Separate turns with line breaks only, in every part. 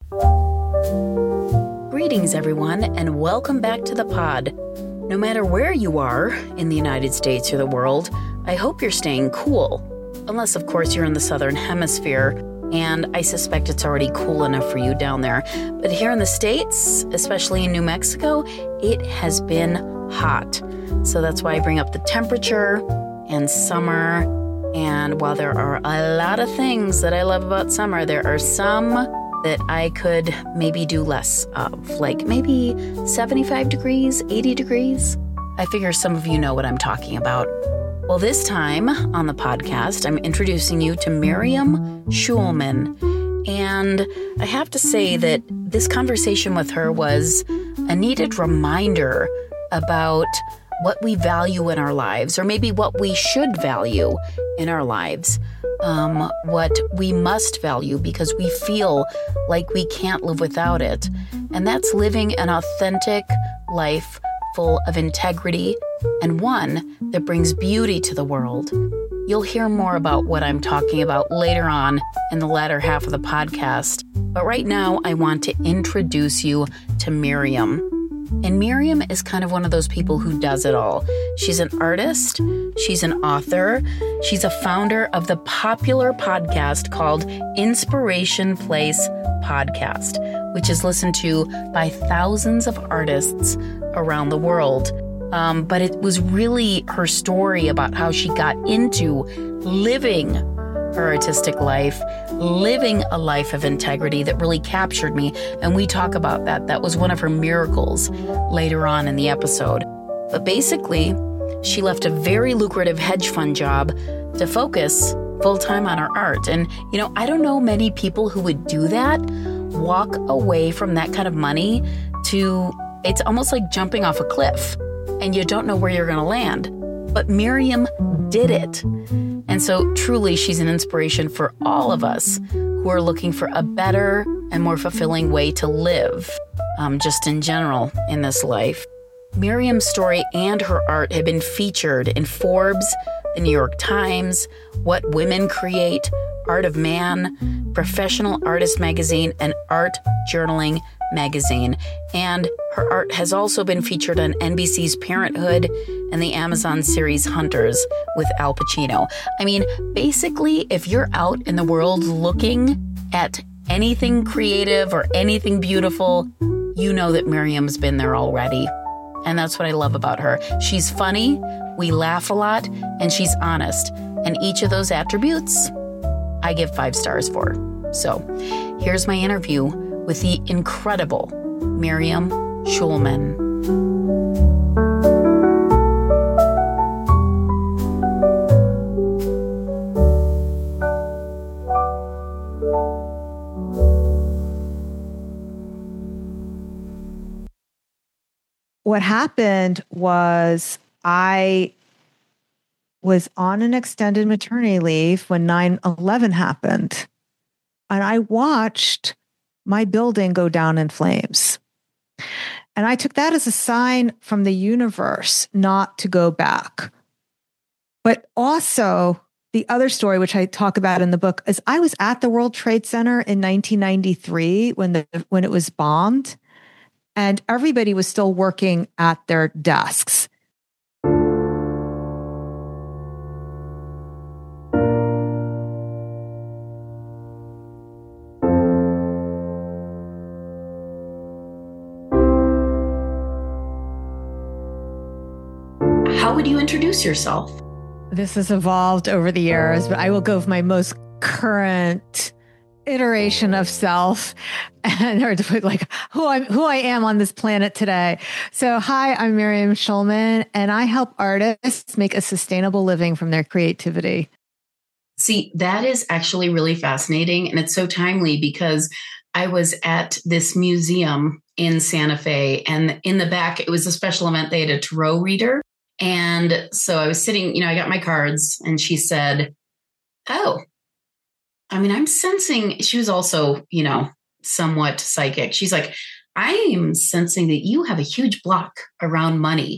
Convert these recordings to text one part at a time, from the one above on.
Greetings, everyone, and welcome back to the pod. No matter where you are in the United States or the world, I hope you're staying cool. Unless, of course, you're in the Southern Hemisphere, and I suspect it's already cool enough for you down there. But here in the States, especially in New Mexico, it has been hot. So that's why I bring up the temperature and summer. And while there are a lot of things that I love about summer, there are some that I could maybe do less of, like maybe 75 degrees, 80 degrees. I figure some of you know what I'm talking about. Well, this time on the podcast, I'm introducing you to Miriam Schulman. And I have to say that this conversation with her was a needed reminder about what we value in our lives, or maybe what we should value in our lives. What we must value because we feel like we can't live without it. And that's living an authentic life full of integrity and one that brings beauty to the world. You'll hear more about what I'm talking about later on in the latter half of the podcast. But right now, I want to introduce you to Miriam. And Miriam is kind of one of those people who does it all. She's an artist, she's an author, she's a founder of the popular podcast called Inspiration Place Podcast, which is listened to by thousands of artists around the world. But it was really her story about how she got into living her artistic life, living a life of integrity that really captured me. And we talk about that. That was one of her miracles later on in the episode. But basically, she left a very lucrative hedge fund job to focus full-time on her art. And, I don't know many people who would do that, walk away from that kind of money it's almost like jumping off a cliff and you don't know where you're going to land. But Miriam did it. And so truly, she's an inspiration for all of us who are looking for a better and more fulfilling way to live, just in general in this life. Miriam's story and her art have been featured in Forbes, the New York Times, What Women Create, Art of Man, Professional Artist Magazine, and Art Journaling Magazine. And her art has also been featured on NBC's Parenthood and the Amazon series Hunters with Al Pacino. I mean, basically, if you're out in the world looking at anything creative or anything beautiful, you know that Miriam's been there already. And that's what I love about her. She's funny, we laugh a lot, and she's honest. And each of those attributes, I give 5 stars for. So here's my interview with the incredible Miriam Schulman.
What happened was I was on an extended maternity leave when 9/11 happened. And I watched my building go down in flames. And I took that as a sign from the universe not to go back. But also, the other story, which I talk about in the book, is I was at the World Trade Center in 1993 when it was bombed, and everybody was still working at their desks.
How would you introduce yourself?
This has evolved over the years, but I will go with my most current iteration of self and or like who I am on this planet today. So, hi, I'm Miriam Schulman, and I help artists make a sustainable living from their creativity.
See, that is actually really fascinating, and it's so timely because I was at this museum in Santa Fe, and in the back, it was a special event. They had a tarot reader. And so I was sitting, I got my cards, and she said, "Oh, I'm sensing," she was also, somewhat psychic. She's like, "I am sensing that you have a huge block around money.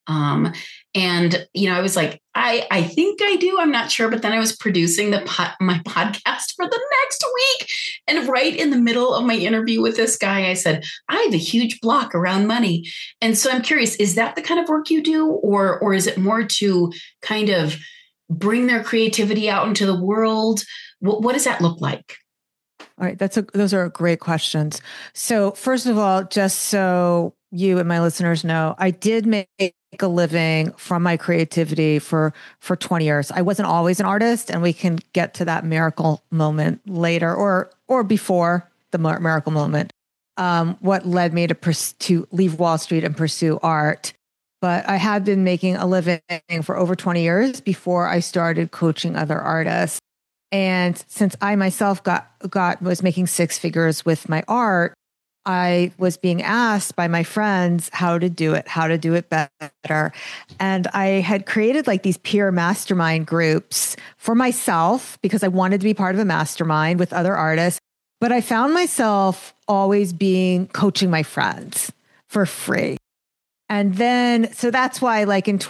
Um, and I was like, I think I do. I'm not sure. But then I was producing my podcast for the next week. And right in the middle of my interview with this guy, I said, I have a huge block around money. And so I'm curious, is that the kind of work you do? Or is it more to kind of bring their creativity out into the world? What does that look like?
All right. Those are great questions. So first of all, just so you and my listeners know, I did make a living from my creativity for 20 years. I wasn't always an artist, and we can get to that miracle moment later or before the miracle moment. What led me to leave Wall Street and pursue art. But I had been making a living for over 20 years before I started coaching other artists. And since I myself was making six figures with my art, I was being asked by my friends how to do it better. And I had created like these peer mastermind groups for myself because I wanted to be part of a mastermind with other artists. But I found myself always coaching my friends for free. And then, so that's why like in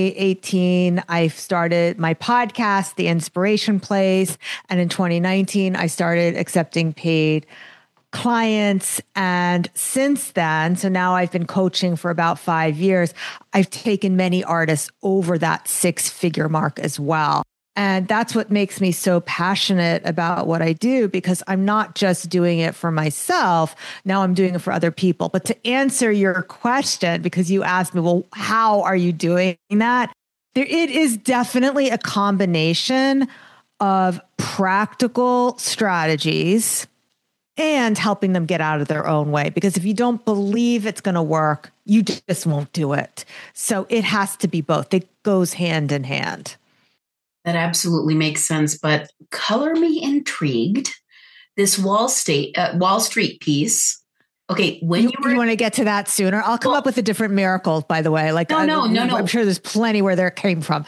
2018, I started my podcast, The Inspiration Place. And in 2019, I started accepting paid clients. And since then, so now I've been coaching for about 5 years, I've taken many artists over that 6-figure mark as well. And that's what makes me so passionate about what I do, because I'm not just doing it for myself. Now I'm doing it for other people. But to answer your question, because you asked me, well, how are you doing that? It is definitely a combination of practical strategies and helping them get out of their own way. Because if you don't believe it's going to work, you just won't do it. So it has to be both. It goes hand in hand.
That absolutely makes sense, but color me intrigued. This Wall Street piece. Okay, when
you want to get to that sooner, I'll come up with a different miracle. By the way, like no. I'm sure there's plenty where there came from.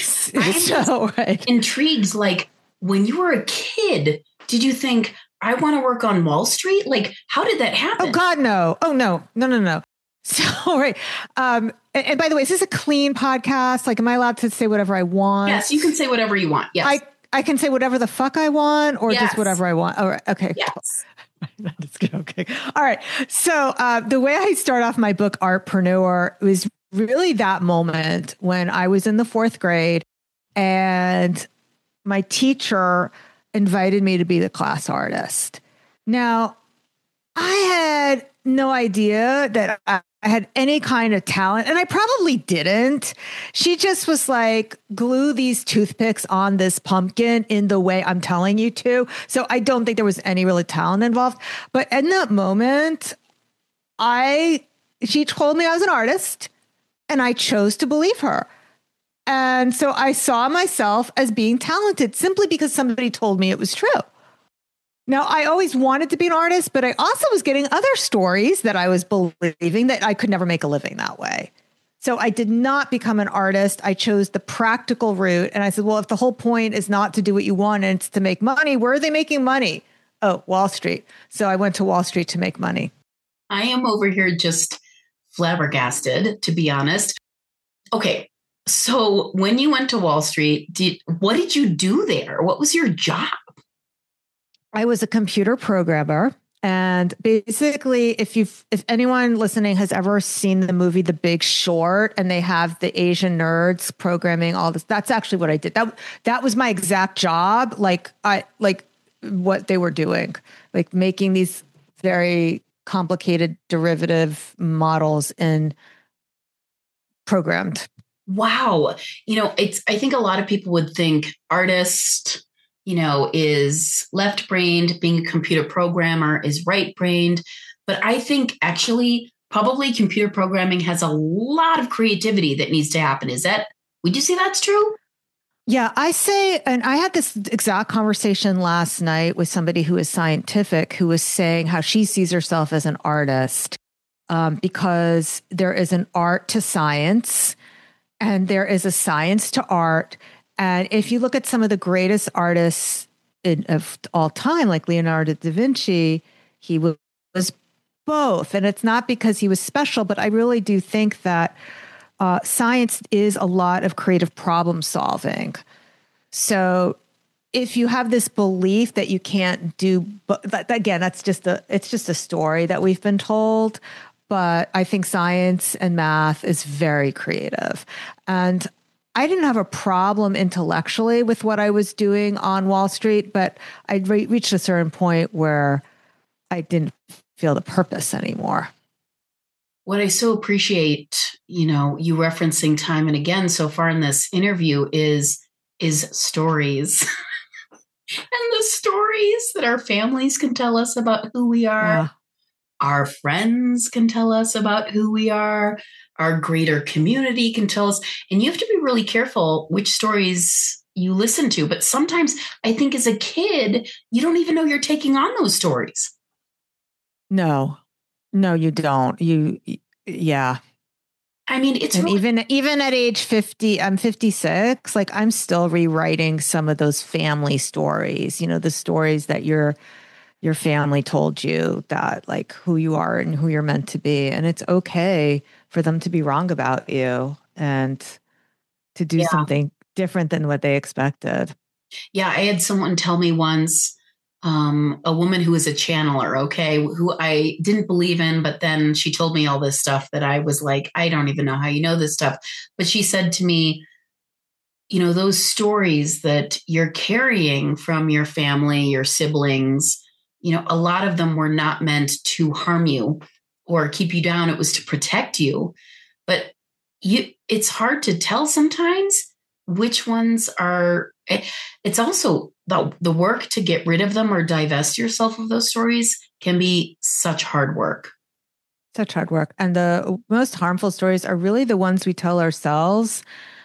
So right. Intrigued. Like when you were a kid, did you think I want to work on Wall Street? Like, how did that happen?
Oh God, no. Oh no. So, right. And by the way, is this a clean podcast? Like, am I allowed to say whatever I want?
Yes, you can say whatever you want. Yes.
I can say whatever the fuck I want, or just whatever I want. All right. Okay.
Yes.
Okay. All right. So the way I start off my book, Artpreneur, was really that moment when I was in the 4th grade and my teacher invited me to be the class artist. Now, I had no idea that I had any kind of talent, and I probably didn't. She just was like, glue these toothpicks on this pumpkin in the way I'm telling you to. So I don't think there was any really talent involved. But in that moment, she told me I was an artist, and I chose to believe her. And so I saw myself as being talented simply because somebody told me it was true. Now, I always wanted to be an artist, but I also was getting other stories that I was believing that I could never make a living that way. So I did not become an artist. I chose the practical route. And I said, well, if the whole point is not to do what you want and it's to make money, where are they making money? Oh, Wall Street. So I went to Wall Street to make money.
I am over here just flabbergasted, to be honest. Okay. So when you went to Wall Street, what did you do there? What was your job?
I was a computer programmer. And basically, if anyone listening has ever seen the movie The Big Short, and they have the Asian nerds programming all this, that's actually what I did. That was my exact job. Like what they were doing, like making these very complicated derivative models in programmed.
Wow. I think a lot of people would think artist, is left-brained, being a computer programmer is right-brained. But I think actually probably computer programming has a lot of creativity that needs to happen. Would you say that's true?
Yeah, I say, and I had this exact conversation last night with somebody who is scientific, who was saying how she sees herself as an artist because there is an art to science and there is a science to art. And if you look at some of the greatest artists of all time, like Leonardo da Vinci, he was both. And it's not because he was special, but I really do think that science is a lot of creative problem solving. So if you have this belief that you can't do, but again, it's just a story that we've been told. But I think science and math is very creative. And I didn't have a problem intellectually with what I was doing on Wall Street, but I reached a certain point where I didn't feel the purpose anymore.
What I so appreciate, you referencing time and again so far in this interview is stories. And the stories that our families can tell us about who we are. Yeah. Our friends can tell us about who we are. Our greater community can tell us. And you have to be really careful which stories you listen to. But sometimes I think as a kid, you don't even know you're taking on those stories.
No, you don't. Yeah.
I mean, it's
and
really-
even at age 50, I'm 56, like I'm still rewriting some of those family stories, the stories that your family told you, that like who you are and who you're meant to be. And it's okay for them to be wrong about you and to do something different than what they expected.
Yeah. I had someone tell me once, a woman who was a channeler, who I didn't believe in, but then she told me all this stuff that I was like, I don't even know how you know this stuff. But she said to me, those stories that you're carrying from your family, your siblings, a lot of them were not meant to harm you or keep you down. It was to protect you. But it's hard to tell sometimes which ones are. It's also the work to get rid of them or divest yourself of those stories can be such hard work.
Such hard work. And the most harmful stories are really the ones we tell ourselves.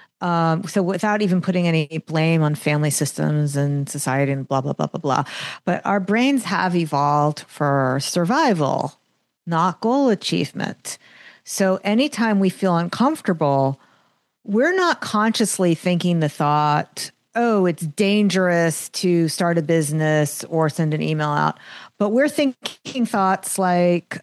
So without even putting any blame on family systems and society and blah, blah, blah, blah, blah. But our brains have evolved for survival, not goal achievement. So anytime we feel uncomfortable, we're not consciously thinking the thought, oh, it's dangerous to start a business or send an email out. But we're thinking thoughts like,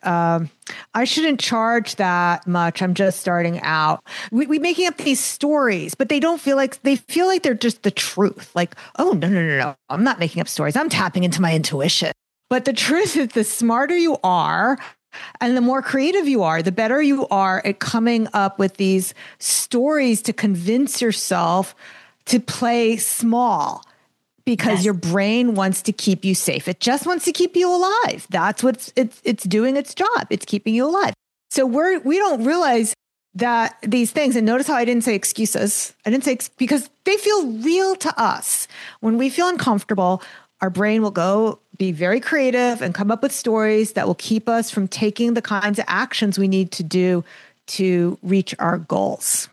I shouldn't charge that much. I'm just starting out. We're making up these stories, but they feel like they're just the truth. Like, oh, no. I'm not making up stories. I'm tapping into my intuition. But the truth is, the smarter you are, and the more creative you are, the better you are at coming up with these stories to convince yourself to play small, because your brain wants to keep you safe. It just wants to keep you alive. That's what it's doing its job. It's keeping you alive. So we don't realize that these things, and notice how I didn't say excuses. I didn't say because they feel real to us. When we feel uncomfortable, our brain will go be very creative and come up with stories that will keep us from taking the kinds of actions we need to do to reach our goals.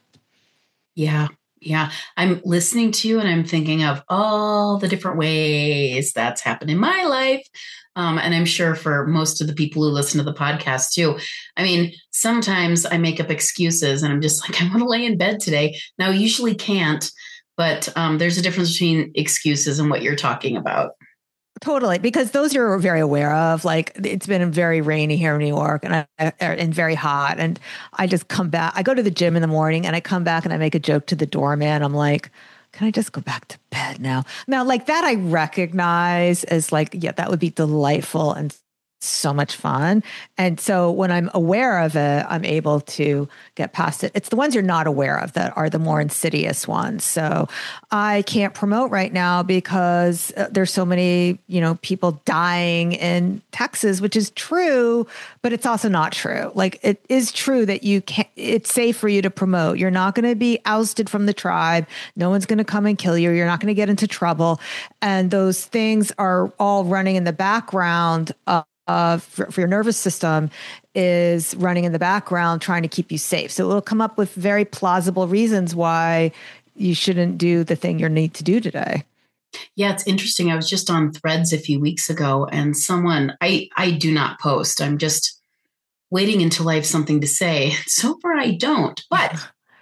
Yeah. Yeah. I'm listening to you and I'm thinking of all the different ways that's happened in my life. And I'm sure for most of the people who listen to the podcast too. I mean, sometimes I make up excuses and I'm just like, I want to lay in bed today. Now, I usually can't, but there's a difference between excuses and what you're talking about.
Totally, because those you're very aware of. Like, it's been very rainy here in New York and very hot. And I just come back. I go to the gym in the morning and I come back and I make a joke to the doorman. I'm like, can I just go back to bed now? Now, like that I recognize as like, yeah, that would be delightful and so much fun. And so when I'm aware of it, I'm able to get past it. It's the ones you're not aware of that are the more insidious ones. So I can't promote right now because there's so many, people dying in Texas, which is true, but it's also not true. Like, it is true that it's safe for you to promote. You're not going to be ousted from the tribe. No one's going to come and kill you. You're not going to get into trouble. And those things are all running in the background for your nervous system is running in the background trying to keep you safe. So it will come up with very plausible reasons why you shouldn't do the thing you need to do today.
Yeah, it's interesting. I was just on Threads a few weeks ago and someone, I do not post. I'm just waiting until I have something to say. So far I don't, but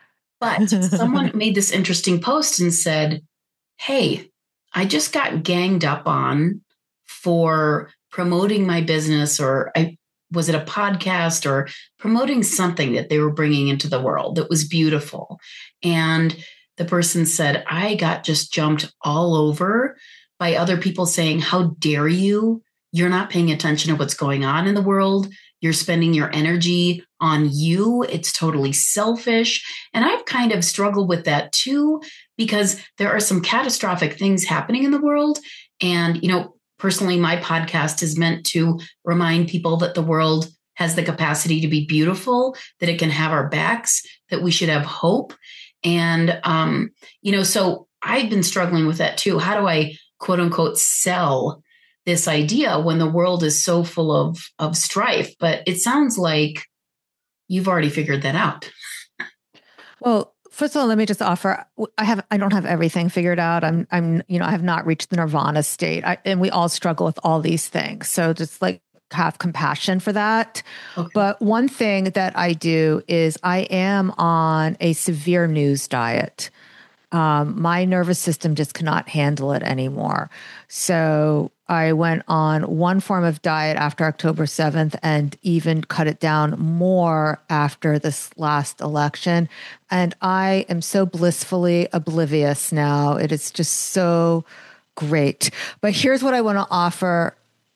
someone made this interesting post and said, hey, I just got ganged up on for promoting my business, or was it a podcast or promoting something that they were bringing into the world that was beautiful. And the person said, I got just jumped all over by other people saying, how dare you? You're not paying attention to what's going on in the world. You're spending your energy on you. It's totally selfish. And I've kind of struggled with that too, because there are some catastrophic things happening in the world. And, personally, my podcast is meant to remind people that the world has the capacity to be beautiful, that it can have our backs, that we should have hope. And, so I've been struggling with that too. How do I, quote unquote, sell this idea when the world is so full of strife? But it sounds like you've already figured that out.
Well, first of all, let me just offer, I don't have everything figured out. I have not reached the nirvana state. And we all struggle with all these things. So just like have compassion for that. Okay. But one thing that I do is I am on a severe news diet. My nervous system just cannot handle it anymore. So I went on one form of diet after October 7th and even cut it down more after this last election. And I am so blissfully oblivious now. It is just so great. But here's what I want to offer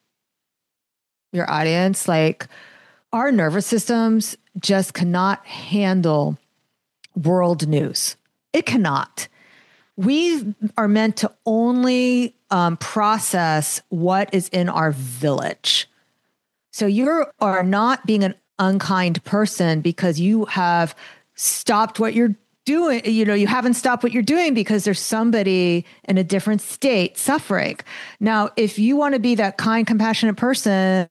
your audience. Like, our nervous systems just cannot handle world news. It cannot. We are meant to only process what is in our village. So you are not being an unkind person because you have stopped what you're doing. You haven't stopped what you're doing because there's somebody in a different state suffering. Now, if you want to be that kind, compassionate person,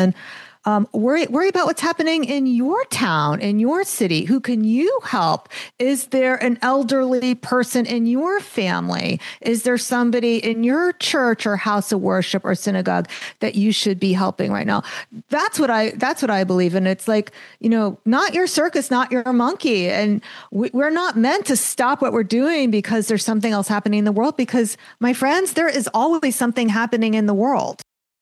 worry about what's happening in your town, in your city. Who can you help? Is there an elderly person in your family? Is there somebody in your church or house of worship or synagogue that you should be helping right now? That's what I believe in. It's like, not your circus, not your monkey. And we're not meant to stop what we're doing because there's something else happening in the world, because, my friends, there is always something happening in the world.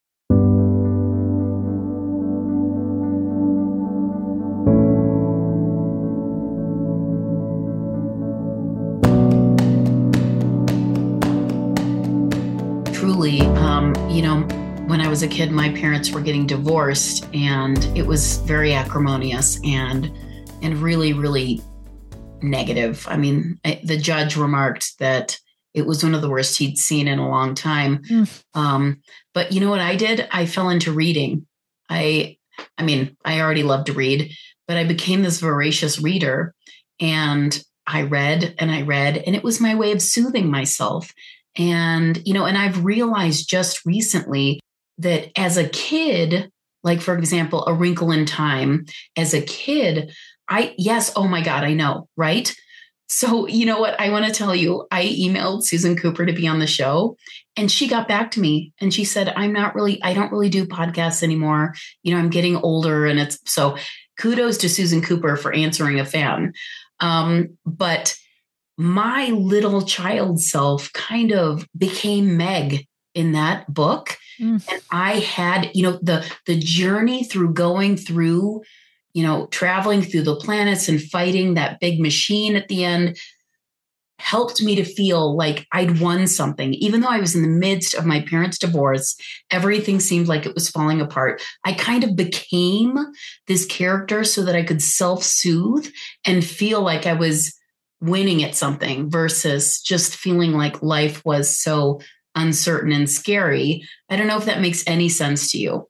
Truly, when I was a kid, my parents were getting divorced, and it was very acrimonious and really, really negative. I mean, the judge remarked that it was one of the worst he'd seen in a long time. But you know what I did? I fell into reading. I already loved to read, but I became this voracious reader, and I read and I read, and it was my way of soothing myself. And, and I've realized just recently that as a kid, like, for example, A Wrinkle in Time, as a kid, oh my God, I know, right? So, you know what? I want to tell you, I emailed Susan Cooper to be on the show, and she got back to me and she said, I don't really do podcasts anymore. I'm getting older, and so kudos to Susan Cooper for answering a fan. But my little child self kind of became Meg in that book. And I had, the journey through going through, traveling through the planets and fighting that big machine at the end helped me to feel like I'd won something. Even though I was in the midst of my parents' divorce, everything seemed like it was falling apart. I kind of became this character so that I could self-soothe and feel like I was winning at something versus just feeling like life was so uncertain and scary. I don't know if that makes any sense to you.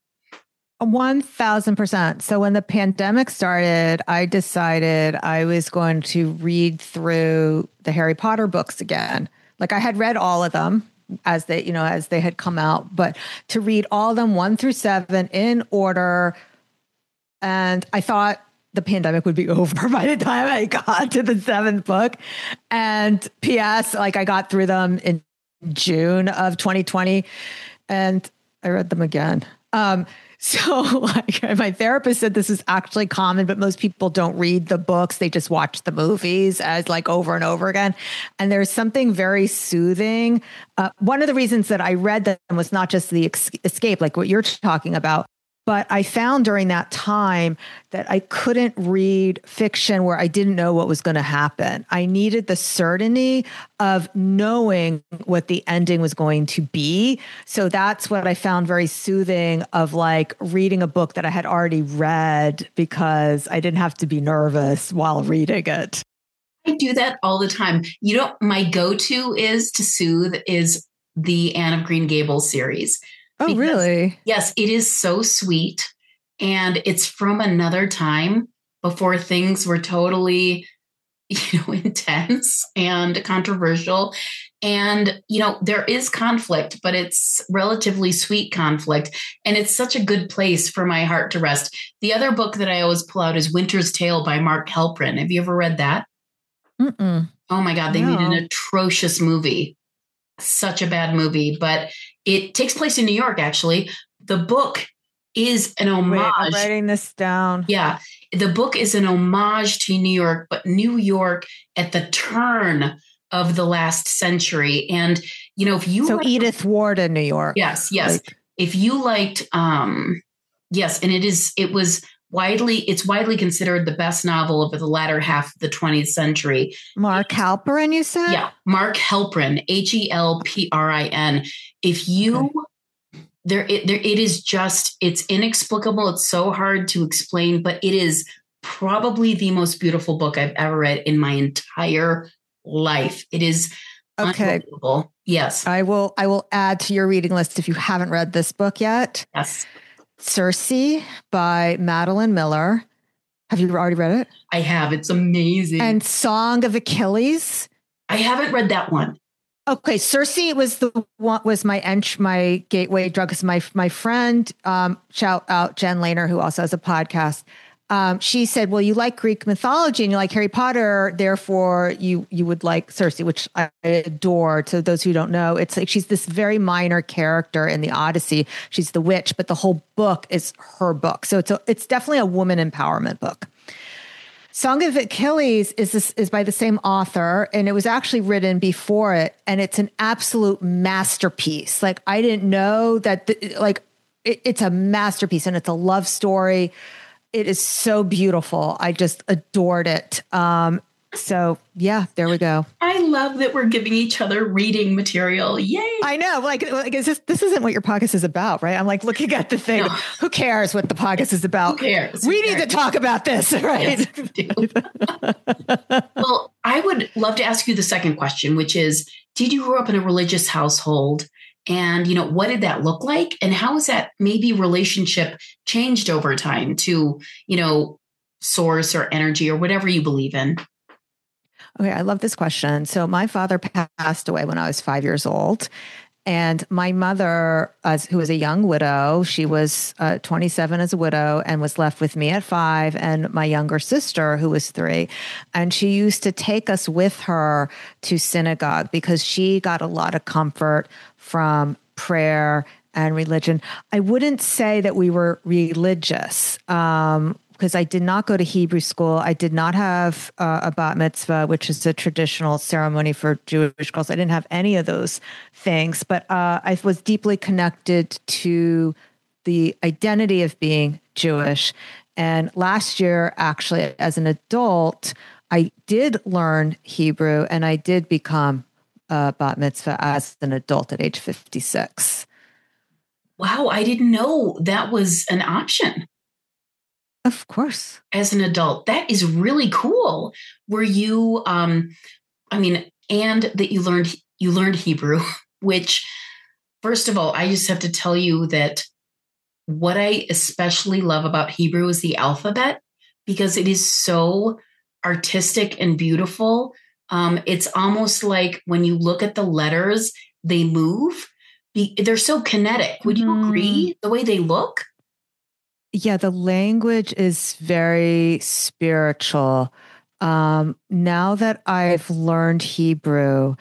1000%. So when the pandemic started, I decided I was going to read through the Harry Potter books again. Like, I had read all of them as they had come out, but to read all of them 1 through 7 in order. And I thought the pandemic would be over by the time I got to the 7th book. And P.S., like, I got through them in June of 2020, and I read them again. So like, my therapist said this is actually common, but most people don't read the books. They just watch the movies as like over and over again. And there's something very soothing. One of the reasons that I read them was not just the escape, like what you're talking about, But I found during that time that I couldn't read fiction where I didn't know what was going to happen. I needed the certainty of knowing what the ending was going to be. So that's what I found very soothing of like reading a book that I had already read because I didn't have to be nervous while reading it.
I do that all the time. You know, my go-to is to soothe is the Anne of Green Gables series.
Oh,
Because,
really?
yes, it is so sweet. And it's from another time before things were totally, intense and controversial. And, there is conflict, but it's relatively sweet conflict. And it's such a good place for my heart to rest. The other book that I always pull out is Winter's Tale by Mark Helprin. Have you ever read that?
Mm-mm.
Oh my God, they
No.
made an atrocious movie. Such a bad movie, but it takes place in New York, actually. The book is an homage.
Wait, I'm writing this down.
Yeah. The book is an homage to New York, but New York at the turn of the last century. And, if you.
So Edith Wharton, New York.
Yes. If you liked, yes. And it's widely considered the best novel of the latter half of the 20th century.
Mark Halperin, you said?
Yeah, Mark Helprin, Helprin. If you, it is just, it's inexplicable. It's so hard to explain, but it is probably the most beautiful book I've ever read in my entire life. It is unbelievable. Yes.
I will add to your reading list if you haven't read this book yet.
Yes.
Circe by Madeline Miller. Have you already read it?
I have. It's amazing.
And Song of Achilles.
I haven't read that one.
Okay, Circe was my gateway drug because my friend, shout out Jen Lehner, who also has a podcast. She said, well, you like Greek mythology and you like Harry Potter, therefore you would like Circe, which I adore. To those who don't know, it's like she's this very minor character in the Odyssey. She's the witch, but the whole book is her book. So it's definitely a woman empowerment book. Song of Achilles is by the same author, and it was actually written before it, and it's an absolute masterpiece. Like I didn't know that, it's a masterpiece, and it's a love story. It is so beautiful. I just adored it. So yeah, there we go.
I love that we're giving each other reading material. Yay.
I know. This isn't what your podcast is about, right? I'm like looking at the thing. No. Who cares what the podcast is about?
Who cares?
We need to talk about this, right?
Yes, we do. Well, I would love to ask you the second question, which is, did you grow up in a religious household? And, what did that look like? And how has that maybe relationship changed over time to, source or energy or whatever you believe in?
Okay, I love this question. So my father passed away when I was 5 years old. And my mother, who was a young widow, she was 27 as a widow and was left with me at 5 and my younger sister, who was 3. And she used to take us with her to synagogue because she got a lot of comfort from prayer and religion. I wouldn't say that we were religious, because I did not go to Hebrew school. I did not have a bat mitzvah, which is a traditional ceremony for Jewish girls. I didn't have any of those things, but I was deeply connected to the identity of being Jewish. And last year, actually, as an adult, I did learn Hebrew and I did become a bat mitzvah as an adult at age 56.
Wow, I didn't know that was an option.
Of course.
As an adult, that is really cool. Were you, and that you learned Hebrew, which, first of all, I just have to tell you that what I especially love about Hebrew is the alphabet, because it is so artistic and beautiful. It's almost like when you look at the letters, they move. They're so kinetic. Would you agree the way they look?
Yeah, the language is very spiritual. Now that I've learned Hebrew,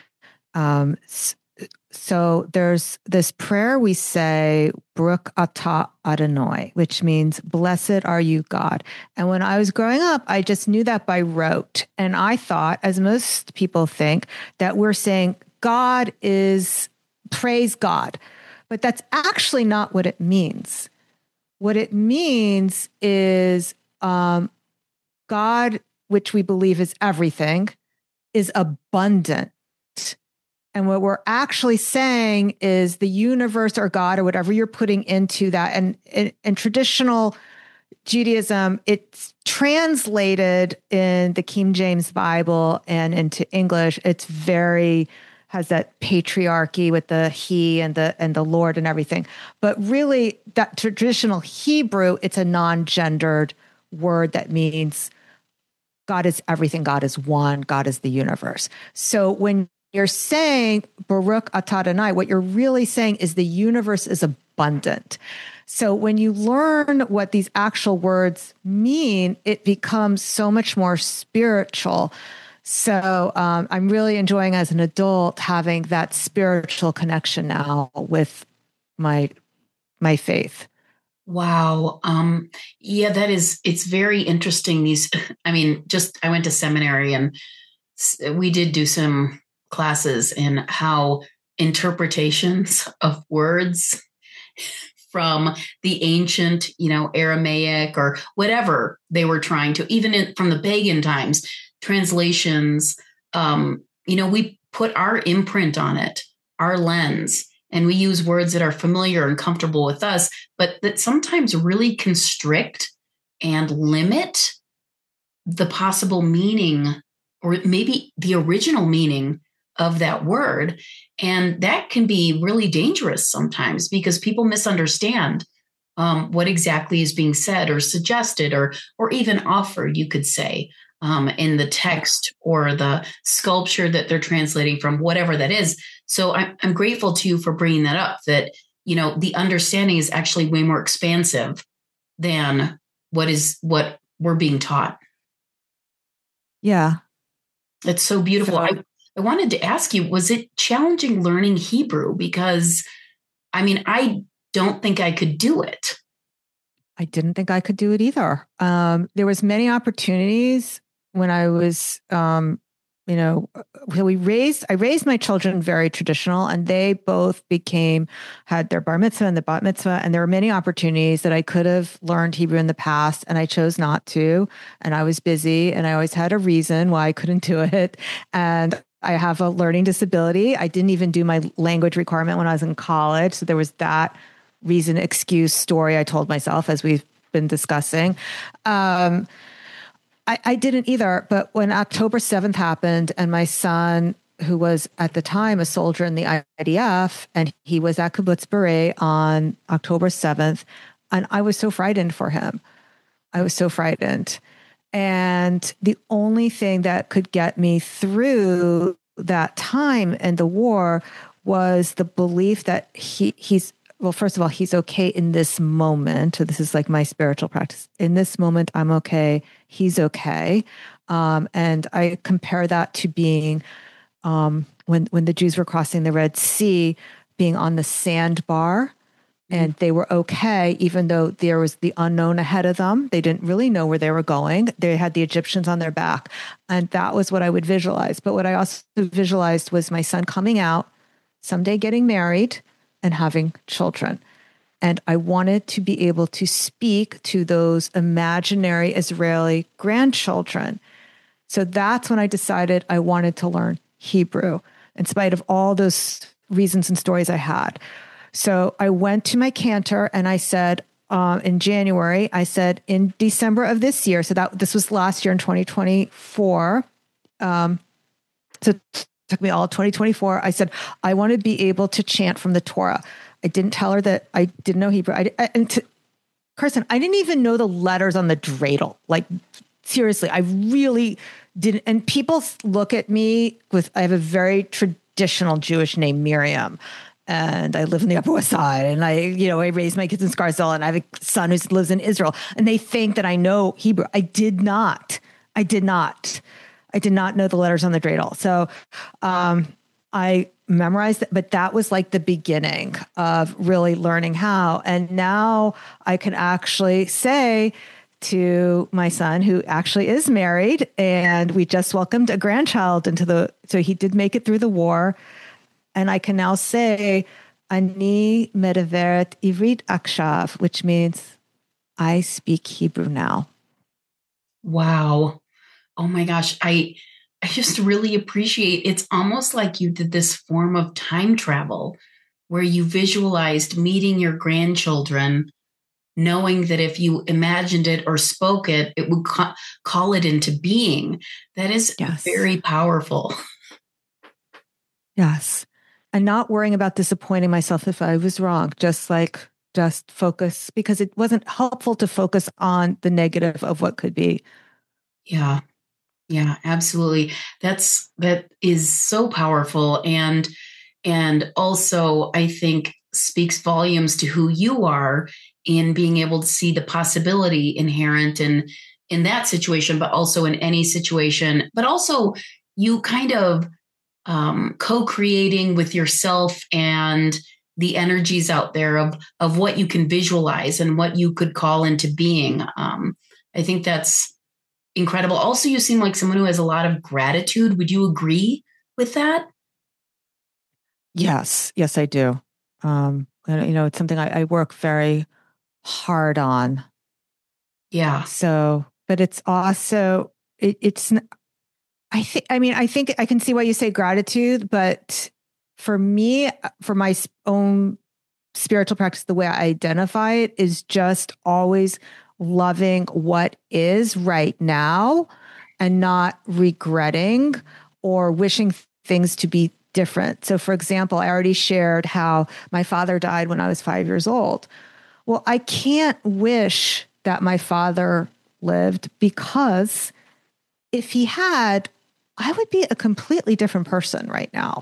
so there's this prayer we say, Baruch atah Adonai, which means blessed are you, God. And when I was growing up, I just knew that by rote. And I thought, as most people think, that we're saying God is, praise God. But that's actually not what it means. what it means is God, which we believe is everything, is abundant. And what we're actually saying is the universe or God or whatever you're putting into that. And in traditional Judaism, it's translated in the King James Bible and into English. It's very has that patriarchy with the he and the Lord and everything. But really, that traditional Hebrew, it's a non-gendered word that means God is everything, God is one, God is the universe. So when you're saying Baruch Atah Adonai, what you're really saying is the universe is abundant. So when you learn what these actual words mean, it becomes so much more spiritual. So I'm really enjoying as an adult having that spiritual connection now with my faith.
Wow. Yeah, it's very interesting. I went to seminary and we did do some classes in how interpretations of words from the ancient, Aramaic or whatever they were trying to, even from the pagan times, translations, we put our imprint on it, our lens, and we use words that are familiar and comfortable with us, but that sometimes really constrict and limit the possible meaning or maybe the original meaning of that word. And that can be really dangerous sometimes because people misunderstand what exactly is being said or suggested or even offered, you could say, in the text or the sculpture that they're translating from, whatever that is. So I'm grateful to you for bringing that up, that, the understanding is actually way more expansive than what we're being taught.
Yeah.
It's so beautiful. So, I wanted to ask you, was it challenging learning Hebrew? Because, I don't think I could do it.
I didn't think I could do it either. There was many opportunities when I was, I raised my children very traditional, and they both had their bar mitzvah and the bat mitzvah. And there were many opportunities that I could have learned Hebrew in the past, and I chose not to. And I was busy, and I always had a reason why I couldn't do it. And I have a learning disability. I didn't even do my language requirement when I was in college. So there was that reason, excuse, story I told myself, as we've been discussing. I didn't either. But when October 7th happened and my son, who was at the time a soldier in the IDF, and he was at Kibbutz Be'eri on October 7th, and I was so frightened for him. I was so frightened. And the only thing that could get me through that time in the war was the belief that he's first of all, he's okay in this moment. So this is like my spiritual practice. In this moment, I'm okay. He's okay. And I compare that to being when the Jews were crossing the Red Sea, being on the sandbar, and they were okay, even though there was the unknown ahead of them. They didn't really know where they were going. They had the Egyptians on their back. And that was what I would visualize. But what I also visualized was my son coming out, someday getting married and having children. And I wanted to be able to speak to those imaginary Israeli grandchildren. So that's when I decided I wanted to learn Hebrew, in spite of all those reasons and stories I had. So I went to my cantor and I said, in January, I said, in December of this year, so this was last year in 2024. So it took me all of 2024. I said, I want to be able to chant from the Torah. I didn't tell her that I didn't know Hebrew. Carson, I didn't even know the letters on the dreidel. Like, seriously, I really didn't. And people look at me I have a very traditional Jewish name, Miriam. And I live in the Upper West Side, and I raised my kids in Scarsdale, and I have a son who lives in Israel, and they think that I know Hebrew. I did not know the letters on the dreidel. So I memorized it, but that was like the beginning of really learning how. And now I can actually say to my son, who actually is married, and we just welcomed a grandchild so he did make it through the war. And I can now say, Ani medaveret ivrit akshav, which means I speak Hebrew now.
Wow. Oh my gosh. I just really appreciate it's almost like you did this form of time travel where you visualized meeting your grandchildren, knowing that if you imagined it or spoke it, it would call it into being. That is
Yes.
very powerful.
Yes. And not worrying about disappointing myself if I was wrong, just focus, because it wasn't helpful to focus on the negative of what could be.
Yeah. Yeah, absolutely. That is so powerful and also I think speaks volumes to who you are in being able to see the possibility inherent in that situation, but also in any situation, but also you kind of co-creating with yourself and the energies out there of what you can visualize and what you could call into being. I think that's incredible. Also, you seem like someone who has a lot of gratitude. Would you agree with that?
Yes. Yes, I do. And, it's something I work very hard on.
Yeah.
So, but it's also, I think I can see why you say gratitude, but for me, for my own spiritual practice, the way I identify it is just always loving what is right now and not regretting or wishing things to be different. So, for example, I already shared how my father died when I was 5 years old. Well, I can't wish that my father lived, because if he had, I would be a completely different person right now.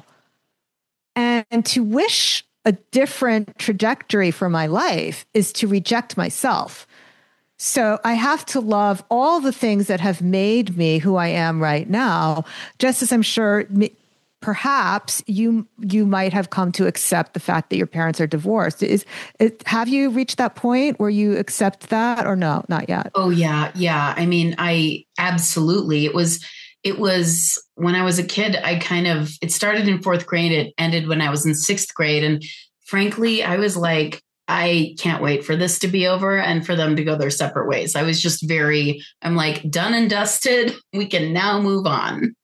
And to wish a different trajectory for my life is to reject myself. So I have to love all the things that have made me who I am right now, just as I'm sure perhaps you might have come to accept the fact that your parents are divorced. Have you reached that point where you accept that, or no, not yet?
Oh yeah, yeah. I mean, I absolutely. It was when I was a kid, it started in fourth grade, it ended when I was in sixth grade. And frankly, I was like, I can't wait for this to be over and for them to go their separate ways. I'm like, done and dusted. We can now move on.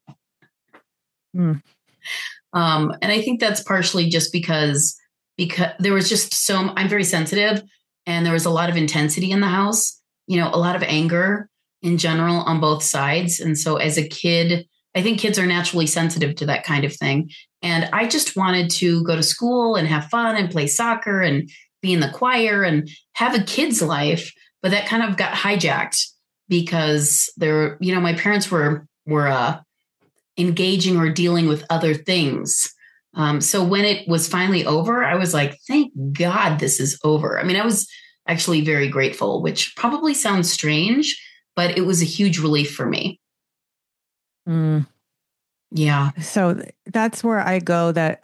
Mm.
And I think that's partially just because there was just I'm very sensitive and there was a lot of intensity in the house, a lot of anger in general on both sides. And so as a kid, I think kids are naturally sensitive to that kind of thing. And I just wanted to go to school and have fun and play soccer and be in the choir and have a kid's life. But that kind of got hijacked because my parents were engaging or dealing with other things. So when it was finally over, I was like, thank God this is over. I mean, I was actually very grateful, which probably sounds strange, but it was a huge relief for me.
Mm.
Yeah.
So that's where I go, that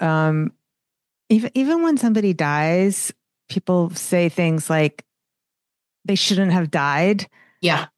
even when somebody dies, people say things like they shouldn't have died.
Yeah.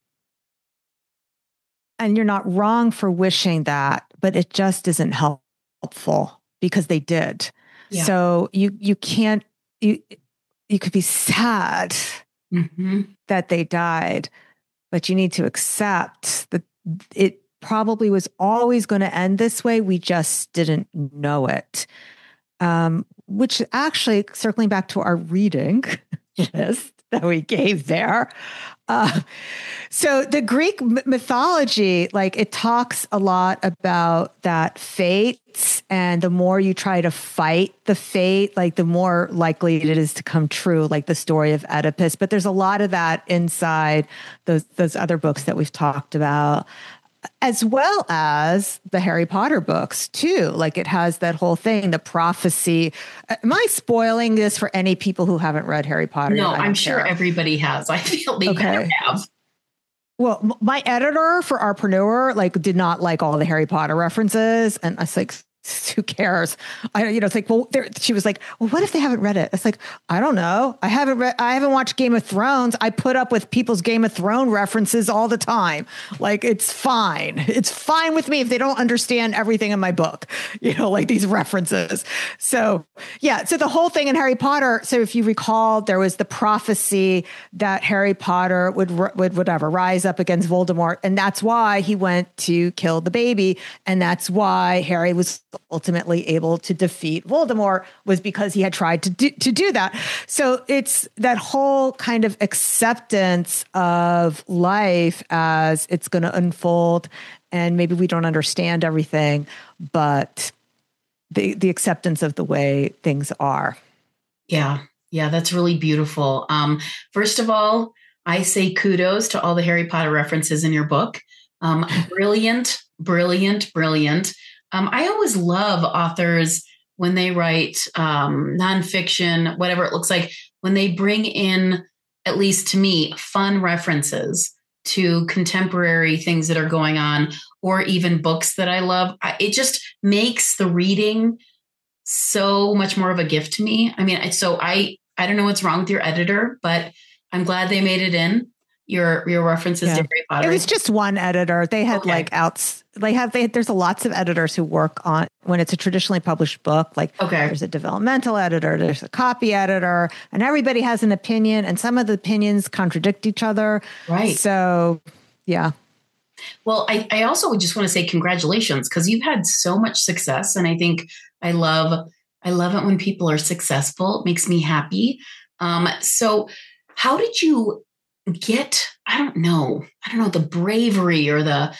And you're not wrong for wishing that, but it just isn't helpful because they did.
Yeah.
So you can't, you could be sad that they died, but you need to accept that it probably was always going to end this way. We just didn't know it. Which actually, circling back to our reading list that we gave there. So the Greek mythology, like, it talks a lot about that fates, and the more you try to fight the fate, like the more likely it is to come true, like the story of Oedipus. But there's a lot of that inside those other books that we've talked about, as well as the Harry Potter books too. Like, it has that whole thing, the prophecy. Am I spoiling this for any people who haven't read Harry Potter?
No, I'm sure everybody has. I feel they better have.
Well, my editor for Artpreneur did not like all the Harry Potter references, and I was like, Who cares? It's like, well, she was like, well, what if they haven't read it? It's like, I don't know. I haven't watched Game of Thrones. I put up with people's Game of Thrones references all the time. Like, it's fine. It's fine with me if they don't understand everything in my book, like these references. So yeah. So the whole thing in Harry Potter. So if you recall, there was the prophecy that Harry Potter would rise up against Voldemort. And that's why he went to kill the baby. And that's why Harry was ultimately able to defeat Voldemort, was because he had tried to do that. So it's that whole kind of acceptance of life as it's going to unfold, and maybe we don't understand everything, but the acceptance of the way things are.
Yeah, that's really beautiful. First of all, I say kudos to all the Harry Potter references in your book. Brilliant, brilliant, brilliant. I always love authors when they write nonfiction, whatever it looks like, when they bring in, at least to me, fun references to contemporary things that are going on, or even books that I love. It just makes the reading so much more of a gift to me. I mean, so I don't know what's wrong with your editor, but I'm glad they made it in. Your references to Harry Potter.
It was just one editor. They had there's lots of editors who work on when it's a traditionally published book. There's a developmental editor, there's a copy editor, and everybody has an opinion, and some of the opinions contradict each other.
Right.
So, yeah.
Well, I also would just want to say congratulations, because you've had so much success. And I think I love it when people are successful. It makes me happy. So how did you get, I don't know, the bravery or the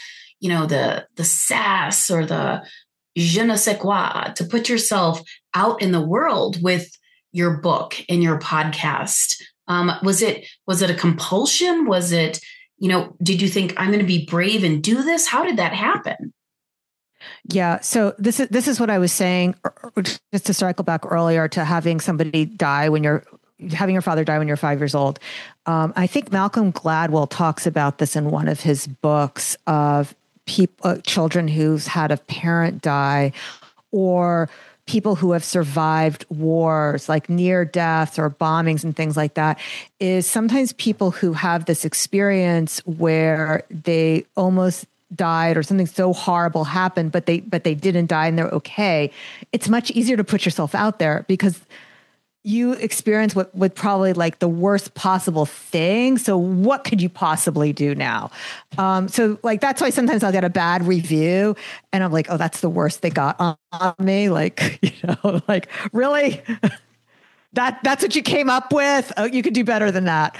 sass or the je ne sais quoi to put yourself out in the world with your book and your podcast? Was it a compulsion? Was it, did you think, I'm going to be brave and do this? How did that happen?
Yeah. So this is what I was saying, just to circle back earlier to having somebody die having your father die when you're 5 years old. I think Malcolm Gladwell talks about this in one of his books of children who've had a parent die, or people who have survived wars, like near deaths or bombings and things like that, is sometimes people who have this experience where they almost died or something so horrible happened, but they didn't die and they're okay. It's much easier to put yourself out there because you experience what would probably like the worst possible thing. So what could you possibly do now? So like, that's why sometimes I'll get a bad review and I'm like, oh, that's the worst they got on me. Like, like really that's what you came up with. Oh, you could do better than that.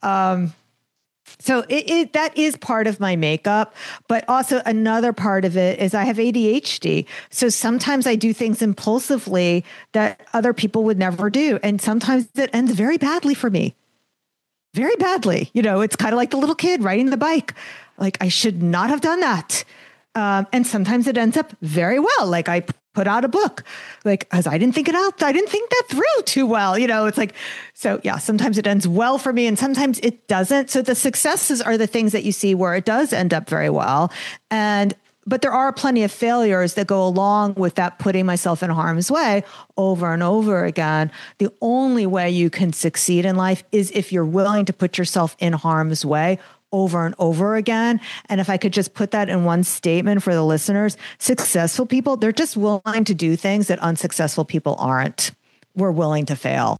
So that is part of my makeup, but also another part of it is I have ADHD. So sometimes I do things impulsively that other people would never do. And sometimes it ends very badly for me. Very badly. It's kind of like the little kid riding the bike. Like, I should not have done that. And sometimes it ends up very well. Like, I put out a book, like, as I didn't think it out. I didn't think that through too well. It's like, so yeah, sometimes it ends well for me and sometimes it doesn't. So the successes are the things that you see where it does end up very well. But there are plenty of failures that go along with that, putting myself in harm's way over and over again. The only way you can succeed in life is if you're willing to put yourself in harm's way over and over again. And if I could just put that in one statement for the listeners, successful people, they're just willing to do things that unsuccessful people aren't. We're willing to fail.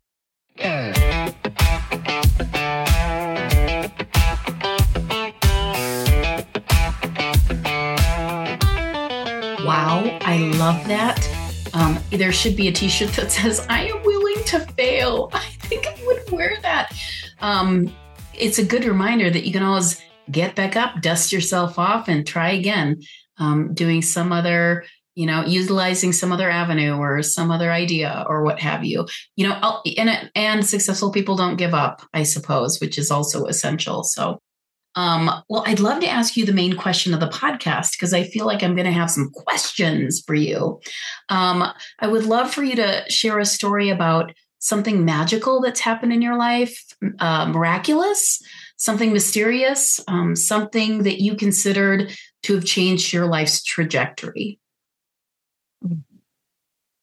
Wow, I love that. There should be a t-shirt that says, I am willing to fail. I think I would wear that. It's a good reminder that you can always get back up, dust yourself off, and try again, doing some other, utilizing some other avenue or some other idea or what have you. And successful people don't give up, I suppose, which is also essential. So, well, I'd love to ask you the main question of the podcast, because I feel like I'm going to have some questions for you. I would love for you to share a story about something magical that's happened in your life, miraculous, something mysterious, something that you considered to have changed your life's trajectory.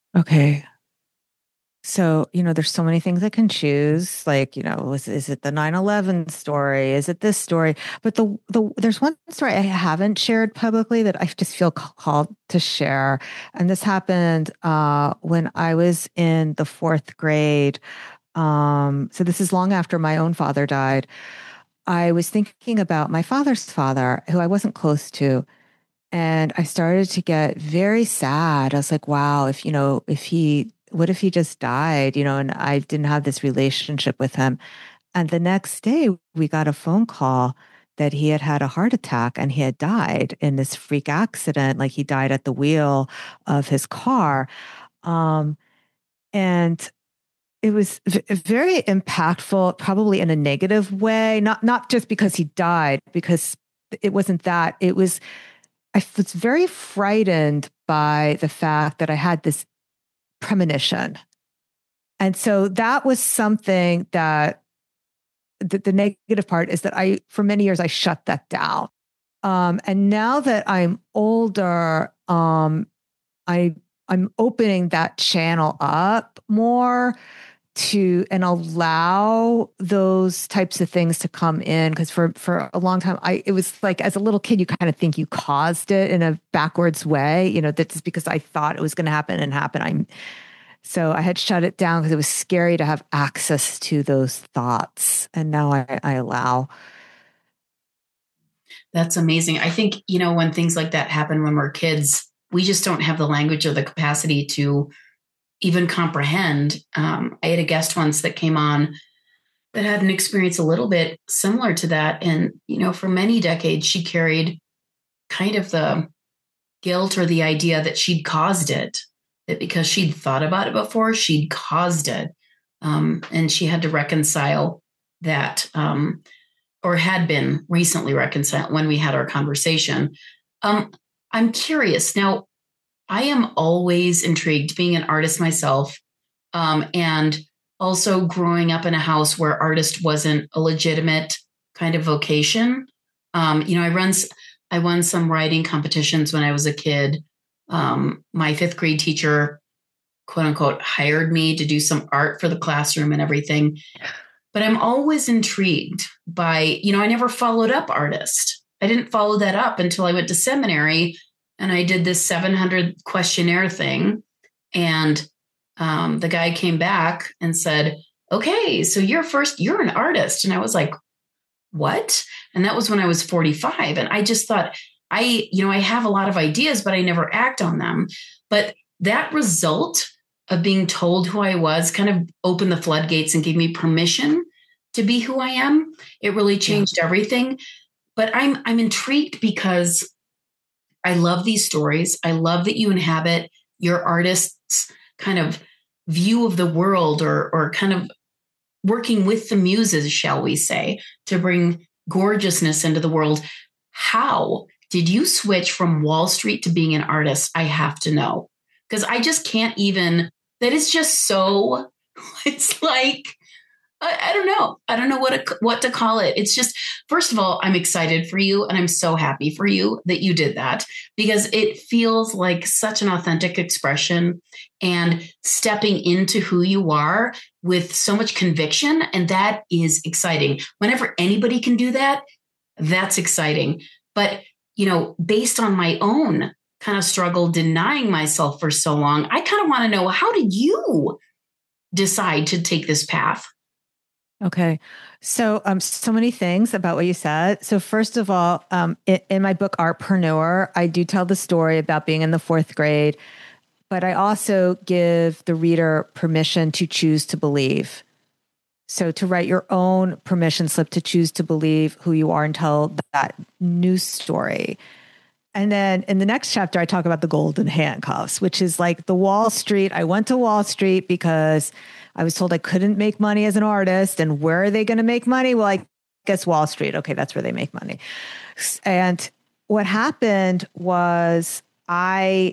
Okay. So, there's so many things I can choose. Like, is it the 9/11 story? Is it this story? But there's one story I haven't shared publicly that I just feel called to share. And this happened when I was in the fourth grade. So this is long after my own father died. I was thinking about my father's father, who I wasn't close to. And I started to get very sad. I was like, wow, what if he just died, and I didn't have this relationship with him. And the next day, we got a phone call that he had had a heart attack and he had died in this freak accident. Like he died at the wheel of his car. Um, and it was very impactful, probably in a negative way, not just because he died, because it wasn't that. I was very frightened by the fact that I had this premonition. And so that was something that the negative part is that for many years, I shut that down. And now that I'm older, I'm opening that channel up more and allow those types of things to come in. Because for a long time, it was like, as a little kid, you kind of think you caused it in a backwards way, that's because I thought it was going to happen and happen. So I had shut it down because it was scary to have access to those thoughts. And now I allow.
That's amazing. I think, when things like that happen when we're kids, we just don't have the language or the capacity to even comprehend. I had a guest once that came on that had an experience a little bit similar to that. And, for many decades, she carried kind of the guilt or the idea that she'd caused it, that because she'd thought about it before, she'd caused it. And she had to reconcile that, or had been recently reconciled when we had our conversation. I'm curious now. I am always intrigued, being an artist myself, and also growing up in a house where artist wasn't a legitimate kind of vocation. I won some writing competitions when I was a kid. My fifth grade teacher, quote unquote, hired me to do some art for the classroom and everything. But I'm always intrigued by, I never followed up artist. I didn't follow that up until I went to seminary. And I did this 700 questionnaire thing. And the guy came back and said, okay, so you're an artist. And I was like, what? And that was when I was 45. And I just thought, I have a lot of ideas, but I never act on them. But that result of being told who I was kind of opened the floodgates and gave me permission to be who I am. It really changed everything. But I'm intrigued because I love these stories. I love that you inhabit your artist's kind of view of the world, or kind of working with the muses, shall we say, to bring gorgeousness into the world. How did you switch from Wall Street to being an artist? I have to know, because I just can't even, that is just so, it's like, I don't know. I don't know what to call it. It's just, first of all, I'm excited for you, and I'm so happy for you that you did that, because it feels like such an authentic expression and stepping into who you are with so much conviction. And that is exciting. Whenever anybody can do that, that's exciting. But, based on my own kind of struggle denying myself for so long, I kind of want to know, how did you decide to take this path?
Okay. So, so many things about what you said. So first of all, in my book, Artpreneur, I do tell the story about being in the fourth grade, but I also give the reader permission to choose to believe. So to write your own permission slip to choose to believe who you are and tell that new story. And then in the next chapter, I talk about the golden handcuffs, which is like the Wall Street. I went to Wall Street because I was told I couldn't make money as an artist. And where are they going to make money? Well, I guess Wall Street. Okay, that's where they make money. And what happened was I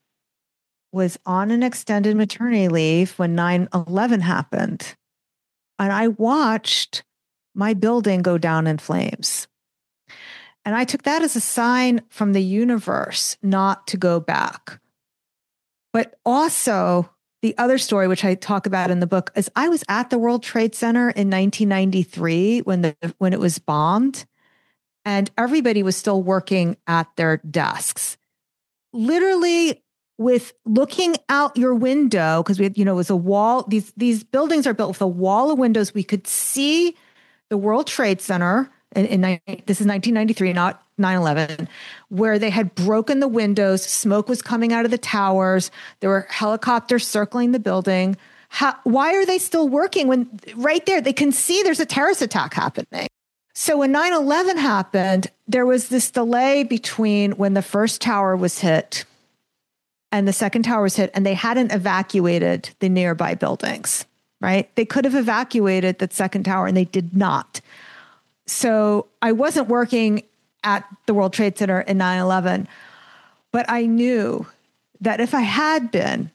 was on an extended maternity leave when 9/11 happened. And I watched my building go down in flames. And I took that as a sign from the universe not to go back. But also the other story, which I talk about in the book, is I was at the World Trade Center in 1993 when it was bombed, and everybody was still working at their desks. Literally with looking out your window, because we had, it was a wall. These buildings are built with a wall of windows. We could see the World Trade Center this is 1993, not 9/11, where they had broken the windows. Smoke was coming out of the towers. There were helicopters circling the building. Why are they still working when right there they can see there's a terrorist attack happening? So when 9/11 happened, there was this delay between when the first tower was hit and the second tower was hit, and they hadn't evacuated the nearby buildings, right? They could have evacuated that second tower, and they did not. So I wasn't working at the World Trade Center in 9/11, but I knew that if I had been,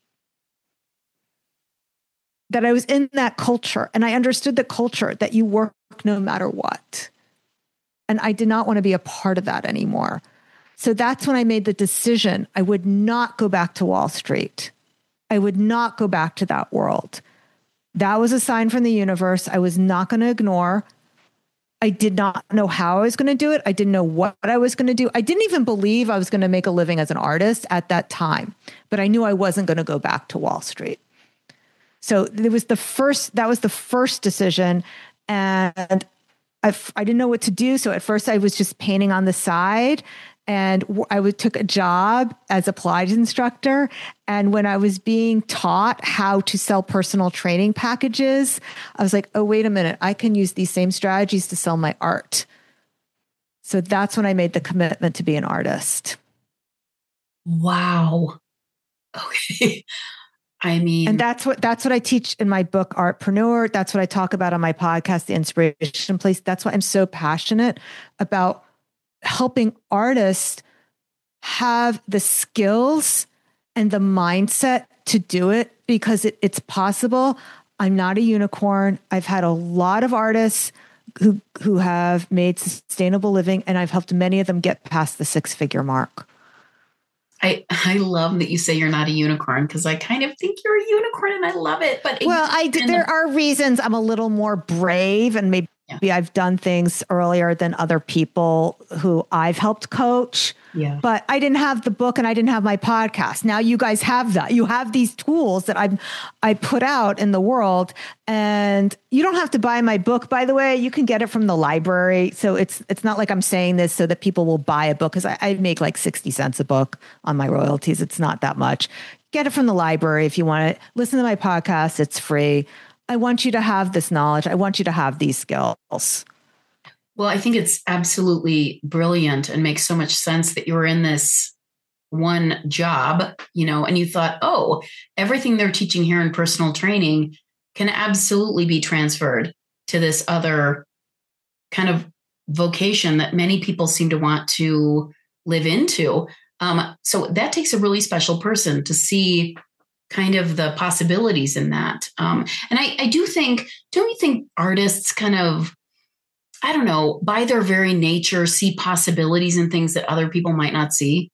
that I was in that culture, and I understood the culture that you work no matter what. And I did not want to be a part of that anymore. So that's when I made the decision. I would not go back to Wall Street. I would not go back to that world. That was a sign from the universe I was not going to ignore. I did not know how I was going to do it. I didn't know what I was going to do. I didn't even believe I was going to make a living as an artist at that time, but I knew I wasn't going to go back to Wall Street. So that was the first decision. And I didn't know what to do. So at first I was just painting on the side, and I took a job as a Pilates instructor. And when I was being taught how to sell personal training packages, I was like, oh, wait a minute, I can use these same strategies to sell my art. So that's when I made the commitment to be an artist.
Wow. Okay. I mean,
and that's what I teach in my book, Artpreneur. That's what I talk about on my podcast, The Inspiration Place. That's why I'm so passionate about helping artists have the skills and the mindset to do it, because it's possible. I'm not a unicorn. I've had a lot of artists who have made sustainable living, and I've helped many of them get past the 6-figure mark.
I love that you say you're not a unicorn, because I kind of think you're a unicorn and I love it. But
there are reasons I'm a little more brave, and maybe I've done things earlier than other people who I've helped coach.
Yeah.
But I didn't have the book and I didn't have my podcast. Now you guys have that. You have these tools that I put out in the world, and you don't have to buy my book, by the way. You can get it from the library. So it's not like I'm saying this so that people will buy a book, because I make like 60 cents a book on my royalties. It's not that much. Get it from the library if you want it. Listen to my podcast. It's free. I want you to have this knowledge. I want you to have these skills.
Well, I think it's absolutely brilliant and makes so much sense that you were in this one job, and you thought, oh, everything they're teaching here in personal training can absolutely be transferred to this other kind of vocation that many people seem to want to live into. So that takes a really special person to see kind of the possibilities in that. And I do think, don't you think artists kind of, I don't know, by their very nature, see possibilities in things that other people might not see?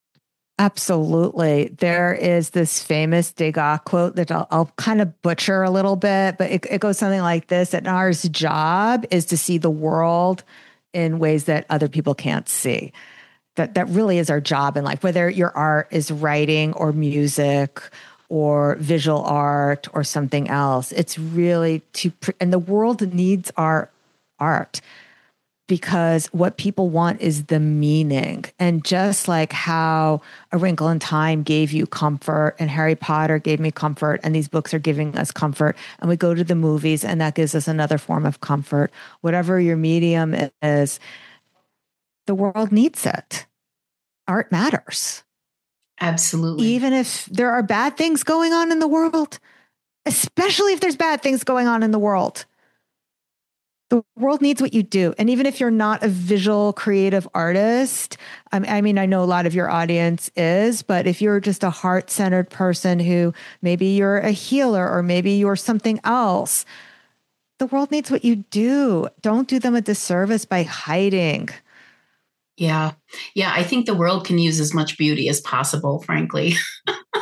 Absolutely. There is this famous Degas quote that I'll kind of butcher a little bit, but it goes something like this: that our job is to see the world in ways that other people can't see. That really is our job in life, whether your art is writing or music or visual art or something else. It's really and the world needs our art, because what people want is the meaning. And just like how A Wrinkle in Time gave you comfort, and Harry Potter gave me comfort, and these books are giving us comfort, and we go to the movies and that gives us another form of comfort. Whatever your medium is, the world needs it. Art matters.
Absolutely.
Even if there are bad things going on in the world, especially if there's bad things going on in the world, the world needs what you do. And even if you're not a visual creative artist, I mean, I know a lot of your audience is, but if you're just a heart-centered person who maybe you're a healer or maybe you're something else, the world needs what you do. Don't do them a disservice by hiding.
Yeah. I think the world can use as much beauty as possible, frankly.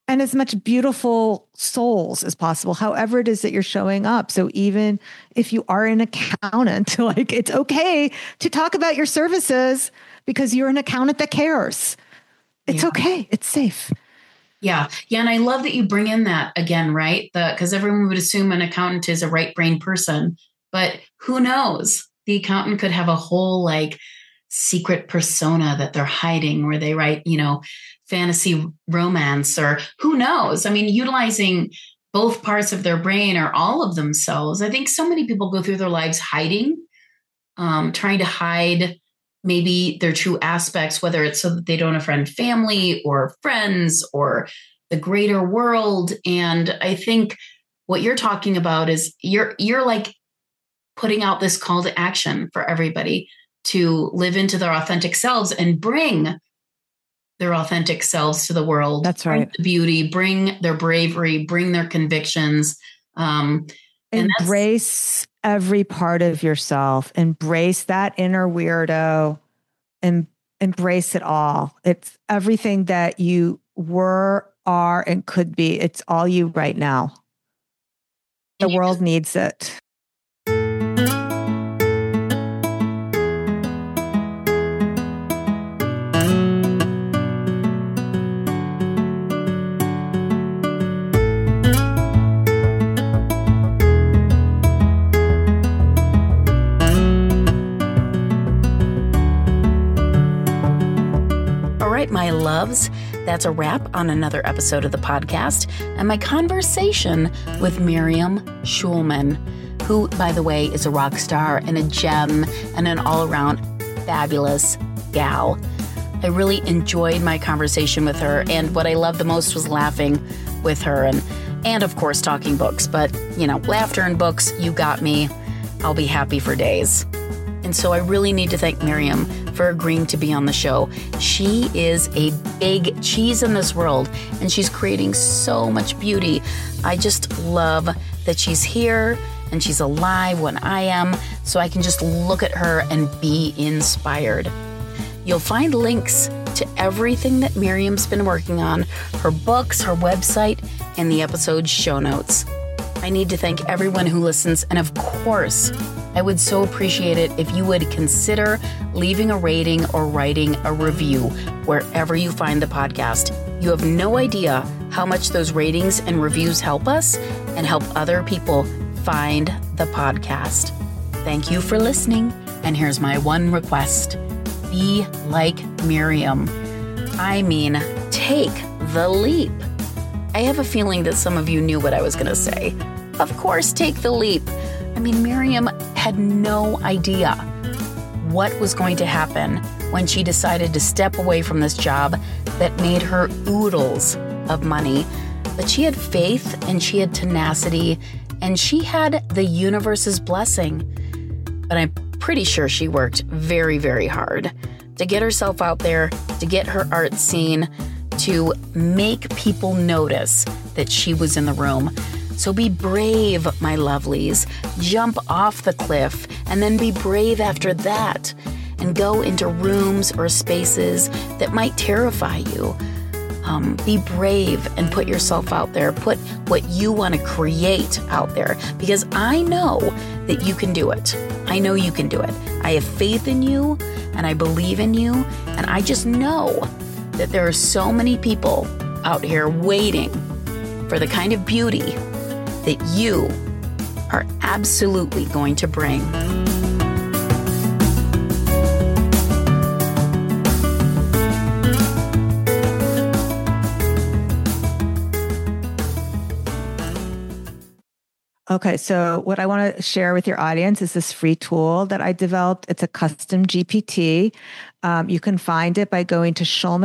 and as much beautiful souls as possible, however it is that you're showing up. So even if you are an accountant, like it's okay to talk about your services because you're an accountant that cares. It's okay. It's safe.
Yeah. Yeah. And I love that you bring in that again, right? Because everyone would assume an accountant is a right brain person, but who knows? The accountant could have a whole like secret persona that they're hiding where they write, fantasy romance, or who knows? I mean, utilizing both parts of their brain or all of themselves. I think so many people go through their lives hiding, trying to hide maybe their true aspects, whether it's so that they don't offend family or friends or the greater world. And I think what you're talking about is you're like putting out this call to action for everybody to live into their authentic selves and bring their authentic selves to the world.
That's right.
Bring the beauty, bring their bravery, bring their convictions.
Embrace every part of yourself. Embrace that inner weirdo and embrace it all. It's everything that you were, are, and could be. It's all you right now. The world needs it.
My loves, that's a wrap on another episode of the podcast and my conversation with Miriam Schulman, who, by the way, is a rock star and a gem and an all-around fabulous gal. I really enjoyed my conversation with her, and what I loved the most was laughing with her and of course talking books. But, laughter and books, you got me. I'll be happy for days. And so I really need to thank Miriam for agreeing to be on the show. She is a big cheese in this world, and she's creating so much beauty. I just love that she's here and she's alive when I am, so I can just look at her and be inspired. You'll find links to everything that Miriam's been working on, her books, her website, and the episode's show notes. I need to thank everyone who listens, and of course, I would so appreciate it if you would consider leaving a rating or writing a review wherever you find the podcast. You have no idea how much those ratings and reviews help us and help other people find the podcast. Thank you for listening, and here's my one request. Be like Miriam. I mean, take the leap. I have a feeling that some of you knew what I was going to say. Of course, take the leap. I mean, Miriam had no idea what was going to happen when she decided to step away from this job that made her oodles of money. But she had faith and she had tenacity and she had the universe's blessing. But I'm pretty sure she worked very, very hard to get herself out there, to get her art seen, to make people notice that she was in the room. So be brave, my lovelies. Jump off the cliff and then be brave after that and go into rooms or spaces that might terrify you. Be brave and put yourself out there. Put what you want to create out there, because I know that you can do it. I know you can do it. I have faith in you and I believe in you. And I just know that there are so many people out here waiting for the kind of beauty that you are absolutely going to bring.
Okay, so what I want to share with your audience is this free tool that I developed. It's a custom GPT. You can find it by going to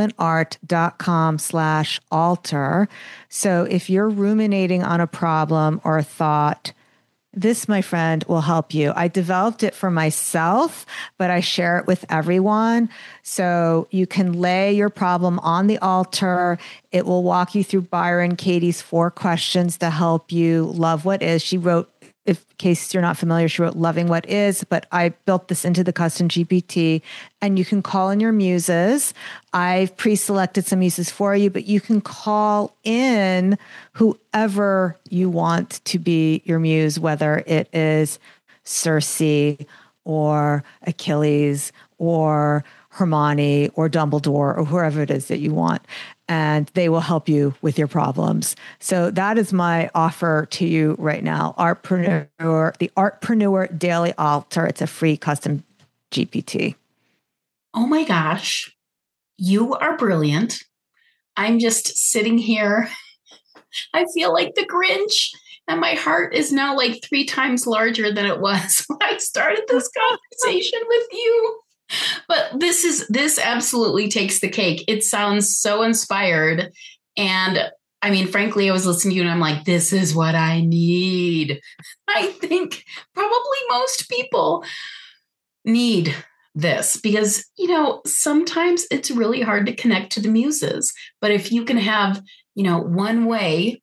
schulmanart.com/alter. So if you're ruminating on a problem or a thought, this, my friend, will help you. I developed it for myself, but I share it with everyone. So you can lay your problem on the altar. It will walk you through Byron Katie's 4 questions to help you love what is. She wrote in case you're not familiar, she wrote Loving What Is, but I built this into the custom GPT, and you can call in your muses. I've pre-selected some muses for you, but you can call in whoever you want to be your muse, whether it is Circe or Achilles or Hermione or Dumbledore or whoever it is that you want. And they will help you with your problems. So that is my offer to you right now. Artpreneur, the Artpreneur Daily Altar. It's a free custom GPT.
Oh my gosh, you are brilliant. I'm just sitting here. I feel like the Grinch, and my heart is now like 3 times larger than it was when I started this conversation with you. But this absolutely takes the cake. It sounds so inspired. And I mean, frankly, I was listening to you and I'm like, this is what I need. I think probably most people need this because, sometimes it's really hard to connect to the muses. But if you can have, one way,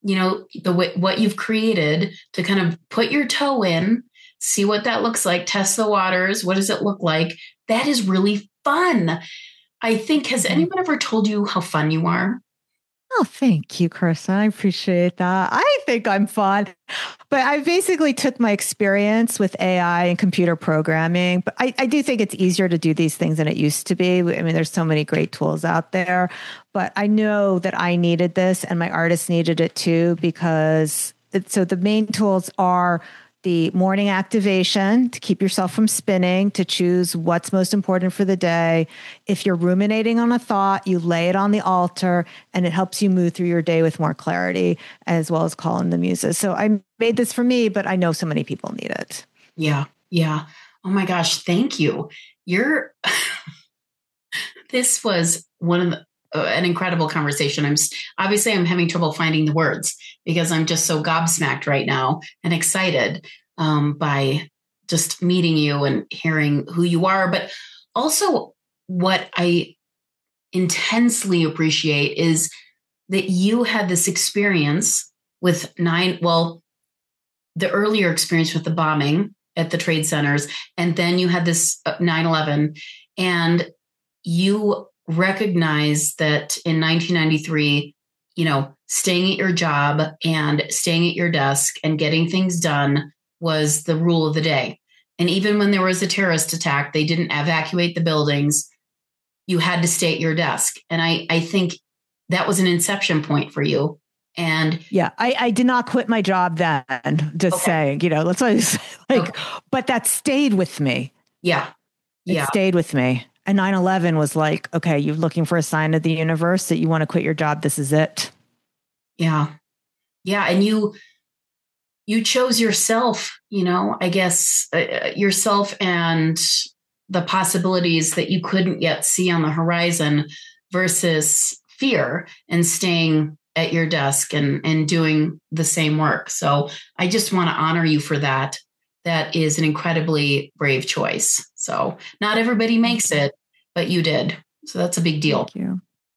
what you've created to kind of put your toe in, see what that looks like, test the waters. What does it look like? That is really fun. I think, has anyone ever told you how fun you are?
Oh, thank you, Kirsten. I appreciate that. I think I'm fun. But I basically took my experience with AI and computer programming. But I do think it's easier to do these things than it used to be. I mean, there's so many great tools out there. But I know that I needed this and my artists needed it too, because so the main tools are the morning activation to keep yourself from spinning, to choose what's most important for the day. If you're ruminating on a thought, you lay it on the altar and it helps you move through your day with more clarity, as well as call in the muses. So I made this for me, but I know so many people need it.
Yeah. Yeah. Oh my gosh. Thank you. This was an incredible conversation. I'm having trouble finding the words because I'm just so gobsmacked right now and excited by just meeting you and hearing who you are. But also what I intensely appreciate is that you had this experience with the earlier experience with the bombing at the trade centers. And then you had this 9/11 and you recognize that in 1993, staying at your job and staying at your desk and getting things done was the rule of the day. And even when there was a terrorist attack, they didn't evacuate the buildings. You had to stay at your desk. And I think that was an inception point for you. And
yeah, I did not quit my job then, just saying, that's what I was like, but that stayed with me.
Yeah.
It stayed with me. And 9/11 was like, okay, you're looking for a sign of the universe that you want to quit your job. This is it.
Yeah. Yeah. And you chose yourself, I guess, yourself and the possibilities that you couldn't yet see on the horizon versus fear and staying at your desk and doing the same work. So I just want to honor you for that. That is an incredibly brave choice. So not everybody makes it, but you did. So that's a big deal.
Thank you.